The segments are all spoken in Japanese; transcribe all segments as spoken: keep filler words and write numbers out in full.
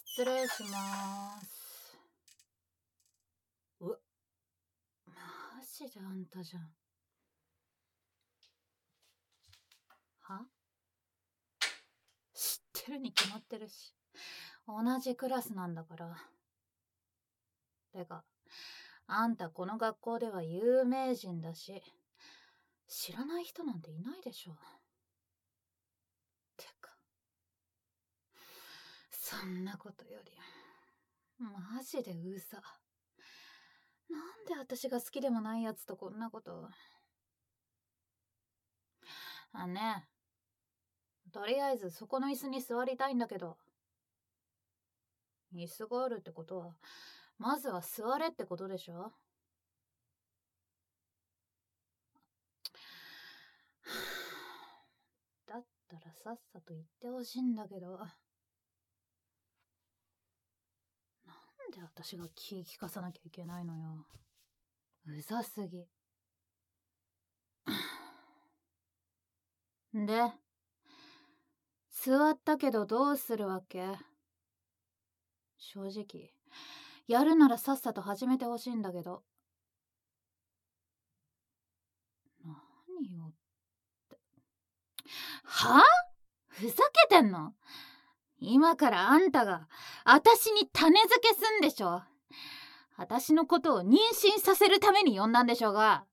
失礼しまーす。うわ、マジであんたじゃん。は？知ってるに決まってるし。同じクラスなんだから。てか、あんたこの学校では有名人だし、知らない人なんていないでしょ。てか、そんなことより、マジでうざ。なんで私が好きでもないやつとこんなこと。あねえ、とりあえずそこの椅子に座りたいんだけど。椅子があるってことは、まずは座れってことでしょ。だったらさっさと言ってほしいんだけど。なんで私が気利かさなきゃいけないのよ。うざすぎ。で、座ったけどどうするわけ？正直、やるならさっさと始めてほしいんだけど。何よって。はぁ？ふざけてんの？今からあんたが私に種付けすんでしょ。私のことを妊娠させるために呼んだんでしょうが。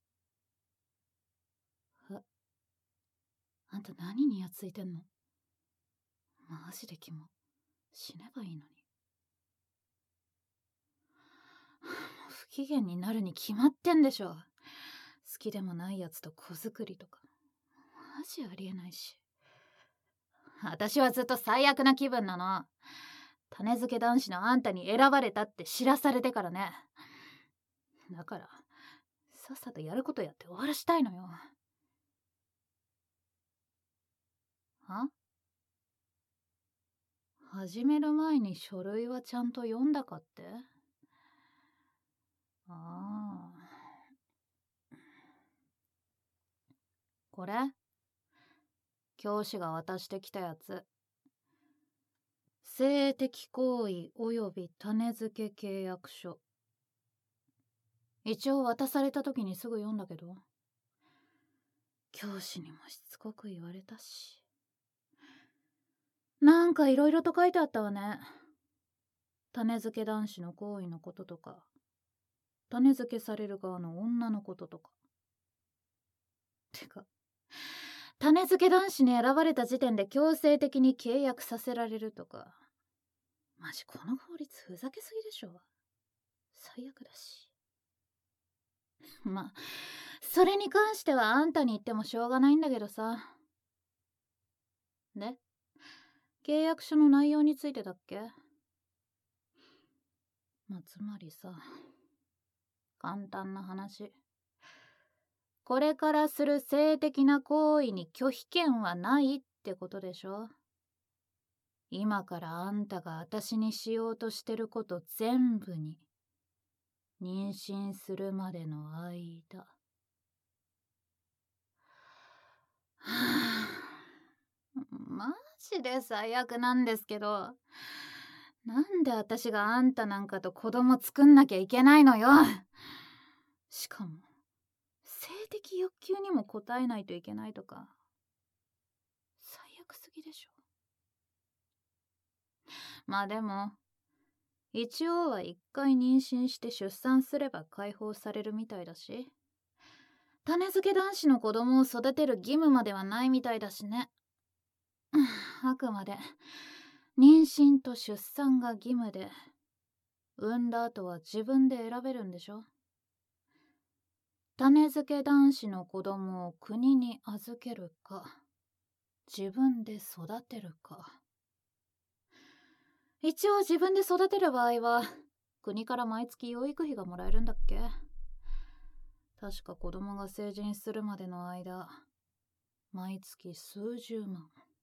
え、あんた何にやついてんの？マジでキモ。死ねばいいのに。もう不機嫌になるに決まってんでしょ。好きでもないやつと子作りとかマジありえないし。私はずっと最悪な気分なの。種付け男子のあんたに選ばれたって知らされてからね。だからさっさとやることやって終わらしたいのよ。は？始める前に書類はちゃんと読んだかって？ああ、これ教師が渡してきたやつ。性的行為及び種付け契約書。一応渡された時にすぐ読んだけど、教師にもしつこく言われたし。なんかいろいろと書いてあったわね。種付け男子の行為のこととか、種付けされる側の女のこととか。てか、種付け男子に選ばれた時点で強制的に契約させられるとか。マジこの法律ふざけすぎでしょ。最悪だし。まあ、それに関してはあんたに言ってもしょうがないんだけどさ。で、契約書の内容についてだっけ？まあ、つまりさ、簡単な話。これからする性的な行為に拒否権はないってことでしょ。今からあんたが私にしようとしてること全部に妊娠するまでの間。はあ、マジで最悪なんですけど、なんで私があんたなんかと子供作んなきゃいけないのよ。しかも性的欲求にも応えないといけないとか、最悪すぎでしょ。まあでも一応は一回妊娠して出産すれば解放されるみたいだし、種付け男子の子供を育てる義務まではないみたいだしね。あくまで妊娠と出産が義務で、産んだ後は自分で選べるんでしょ。種付け男子の子供を国に預けるか、自分で育てるか。一応自分で育てる場合は国から毎月養育費がもらえるんだっけ。確か子供が成人するまでの間、毎月数十万。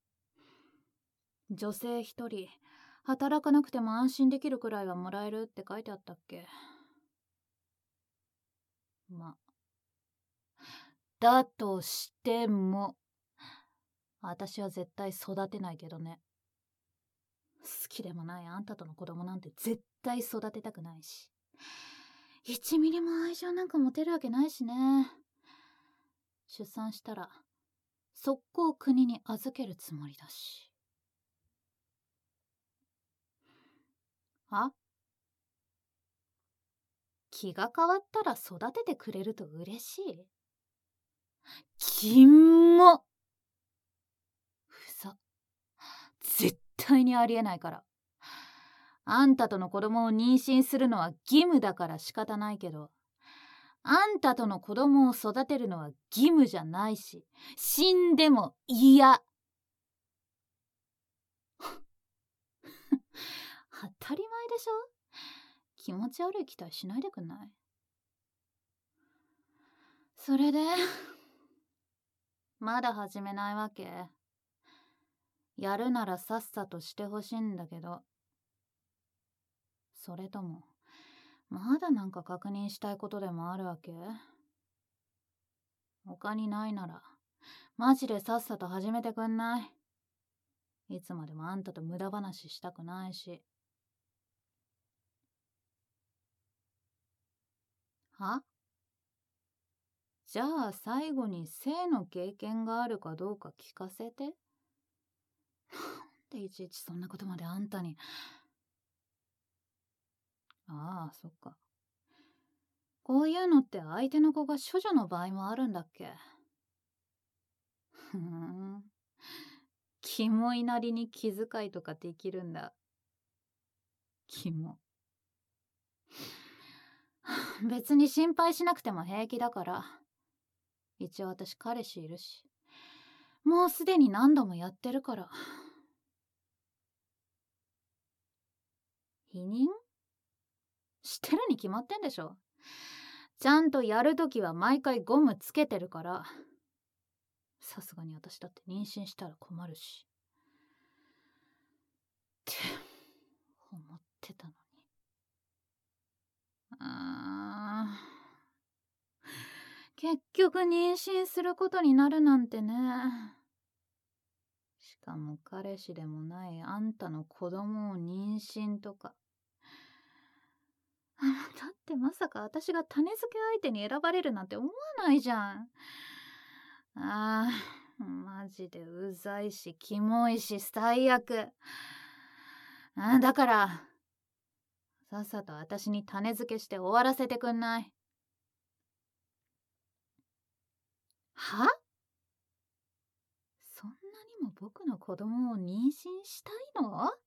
女性一人働かなくても安心できるくらいはもらえるって書いてあったっけ。ま、だとしても私は絶対育てないけどね。 きでもないあんたとの子供なんて絶対育てたくないし、一ミリも愛情なんか持てるわけないしね。出産したら速攻国に預けるつもりだし。あ、気が変わったら育ててくれると嬉しい。きんも。ふざ。絶対にありえないから。あんたとの子供を妊娠するのは義務だから仕方ないけど、あんたとの子供を育てるのは義務じゃないし、死んでも嫌。当たり前でしょ。気持ち悪い期待しないでくんない？それでまだ始めないわけ？やるならさっさとしてほしいんだけど。それともまだなんか確認したいことでもあるわけ？他にないならマジでさっさと始めてくんない？いつまでもあんたと無駄話したくないし。は？じゃあ最後に性の経験があるかどうか聞かせて。なんでいちいちそんなことまであんたに。ああ、そっか。こういうのって相手の子が処女の場合もあるんだっけ？ふーん。キモいなりに気遣いとかできるんだ。キモ。別に心配しなくても平気だから。一応私彼氏いるし。もうすでに何度もやってるから。否認？してるに決まってんでしょ。ちゃんとやるときは毎回ゴムつけてるから。さすがに私だって妊娠したら困るし。って思ってたのに。あー、結局妊娠することになるなんてね。しかも彼氏でもないあんたの子供を妊娠とか。だってまさか私が種付け相手に選ばれるなんて思わないじゃん。あー、マジでうざいしキモいし最悪。あ、だからさっさと私に種付けして終わらせてくんない？は？そんなにも僕の子供を妊娠したいの？は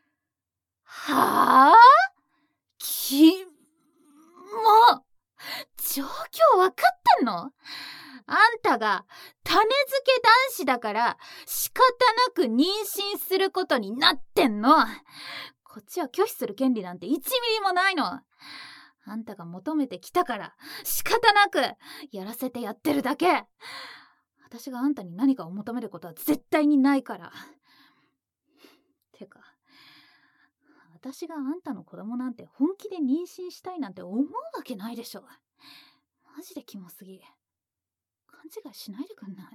あ？きも状況わかってんの？あんたが種付け男子だから仕方なく妊娠することになってんの。こっちは拒否する権利なんていちミリもないの。あんたが求めてきたから仕方なくやらせてやってるだけ。私があんたに何かを求めることは絶対にないから。てか、私があんたの子供なんて本気で妊娠したいなんて思うわけないでしょ。マジでキモすぎ。勘違いしないでくんない？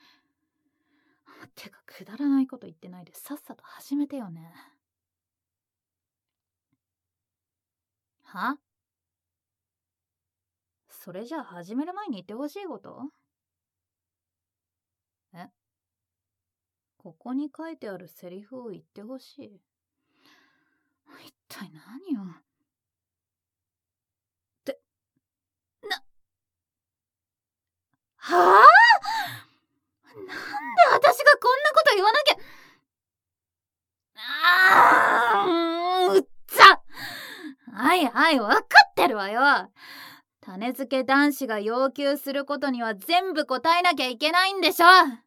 てか、くだらないこと言ってないでさっさと始めてよね。は？それじゃあ始める前に言ってほしいこと？え？ここに書いてあるセリフを言ってほしい。一体何を。ってなはあ？なんで私がこんなこと言わなきゃ。あー、うっざ。はいはいわかってるわよ。種付け男子が要求することには全部答えなきゃいけないんでしょ。あー、もう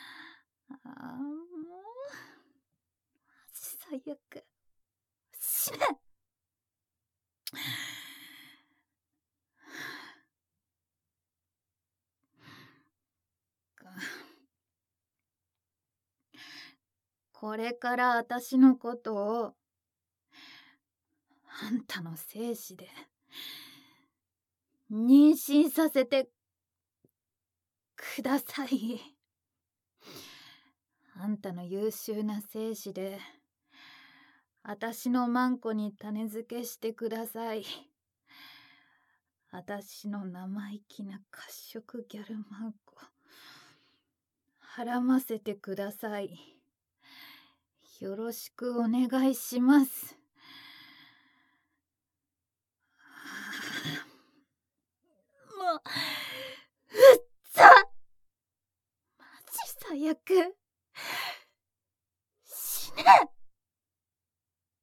マジ最悪。死ね。これから私のことをあんたの精子で妊娠させてください。あんたの優秀な精子であたしのマンコに種付けしてください。あたしの生意気な褐色ギャルマンコ、はらませてください。よろしくお願いします。もう、うっざ！マジ最悪。